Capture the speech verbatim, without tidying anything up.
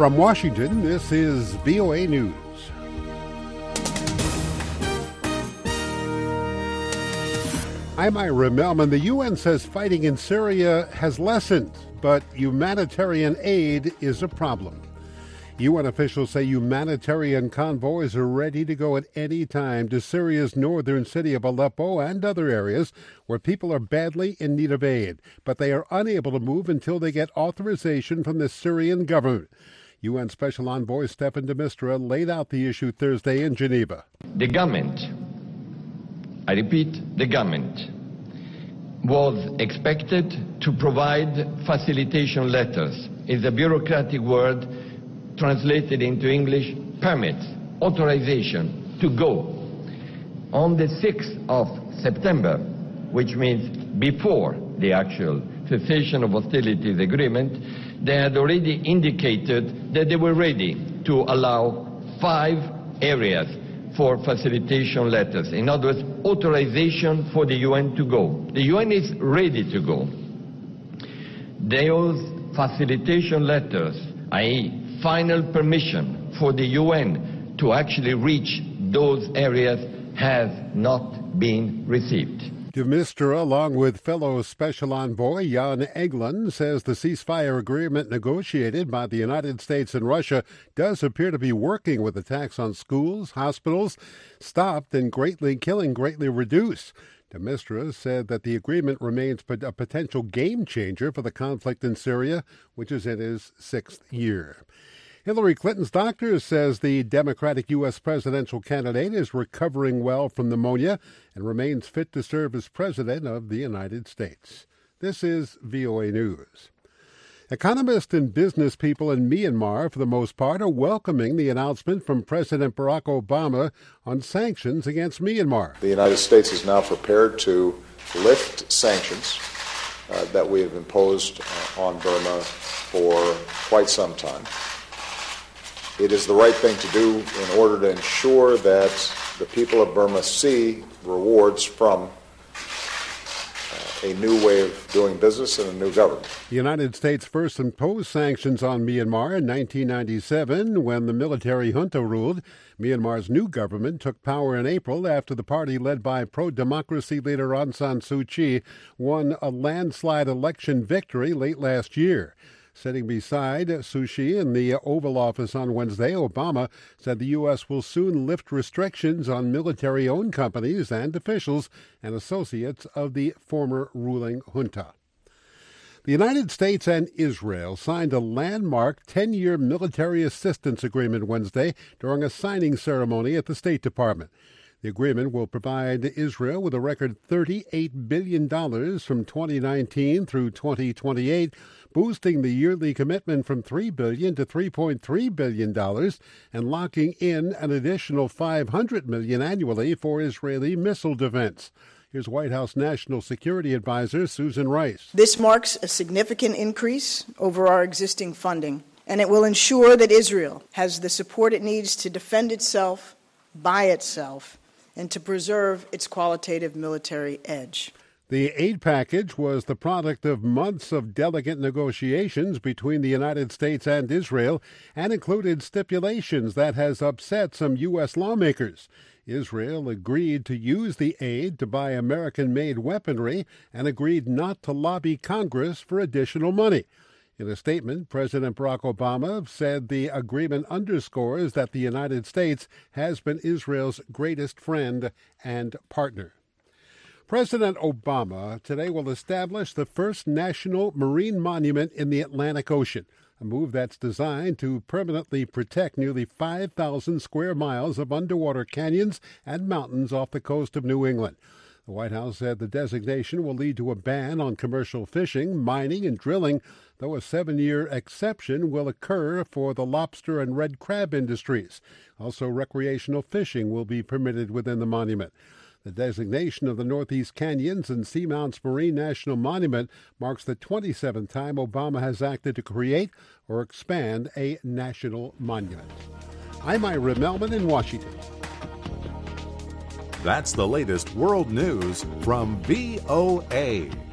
From Washington, this is V O A News. I'm Ira Melman. The U N says fighting in Syria has lessened, but humanitarian aid is a problem. U N officials say humanitarian convoys are ready to go at any time to Syria's northern city of Aleppo and other areas where people are badly in need of aid, but they are unable to move until they get authorization from the Syrian government. U N Special Envoy Staffan de Mistura laid out the issue Thursday in Geneva. The government, I repeat, the government was expected to provide facilitation letters. It's a bureaucratic word translated into English, permits, authorization to go. On the sixth of September, which means before the actual cessation of hostilities agreement, they had already indicated that they were ready to allow five areas for facilitation letters. In other words, authorization for the U N to go. The U N is ready to go. Those facilitation letters, that is final permission for the U N to actually reach those areas, has not been received. De Mistura, along with fellow Special Envoy Jan Egeland, says the ceasefire agreement negotiated by the United States and Russia does appear to be working, with attacks on schools, hospitals stopped and greatly killing greatly reduced. De Mistura said that the agreement remains a potential game changer for the conflict in Syria, which is in its sixth year. Hillary Clinton's doctor says the Democratic U S presidential candidate is recovering well from pneumonia and remains fit to serve as president of the United States. This is V O A News. Economists and business people in Myanmar, for the most part, are welcoming the announcement from President Barack Obama on sanctions against Myanmar. The United States is now prepared to lift sanctions uh, that we have imposed uh, on Burma for quite some time. It is the right thing to do in order to ensure that the people of Burma see rewards from uh, a new way of doing business and a new government. The United States first imposed sanctions on Myanmar in nineteen ninety-seven when the military junta ruled. Myanmar's new government took power in April after the party led by pro-democracy leader Aung San Suu Kyi won a landslide election victory late last year. Sitting beside Suu Kyi in the Oval Office on Wednesday, Obama said the U S will soon lift restrictions on military-owned companies and officials and associates of the former ruling junta. The United States and Israel signed a landmark ten-year military assistance agreement Wednesday during a signing ceremony at the State Department. The agreement will provide Israel with a record thirty-eight billion dollars from twenty nineteen through twenty twenty-eight, boosting the yearly commitment from three billion dollars to three point three billion dollars and locking in an additional five hundred million dollars annually for Israeli missile defense. Here's White House National Security Advisor Susan Rice. This marks a significant increase over our existing funding, and it will ensure that Israel has the support it needs to defend itself by itself and to preserve its qualitative military edge. The aid package was the product of months of delicate negotiations between the United States and Israel and included stipulations that has upset some U S lawmakers. Israel agreed to use the aid to buy American-made weaponry and agreed not to lobby Congress for additional money. In a statement, President Barack Obama said the agreement underscores that the United States has been Israel's greatest friend and partner. President Obama today will establish the first national marine monument in the Atlantic Ocean, a move that's designed to permanently protect nearly five thousand square miles of underwater canyons and mountains off the coast of New England. The White House said the designation will lead to a ban on commercial fishing, mining, and drilling, though a seven-year exception will occur for the lobster and red crab industries. Also, recreational fishing will be permitted within the monument. The designation of the Northeast Canyons and Seamounts Marine National Monument marks the twenty-seventh time Obama has acted to create or expand a national monument. I'm Ira Melman in Washington. That's the latest world news from V O A.